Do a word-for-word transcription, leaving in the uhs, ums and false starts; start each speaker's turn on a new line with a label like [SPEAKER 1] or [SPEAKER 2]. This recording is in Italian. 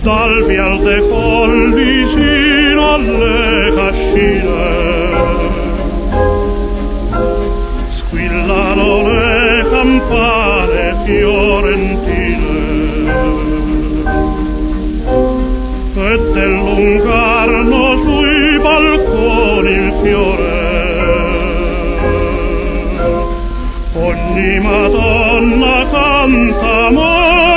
[SPEAKER 1] Salvi alte colli sino alle cascine, squillano le campane fiorentine, e del lungarno sui balconi il fiore. Ogni Madonna canta amore,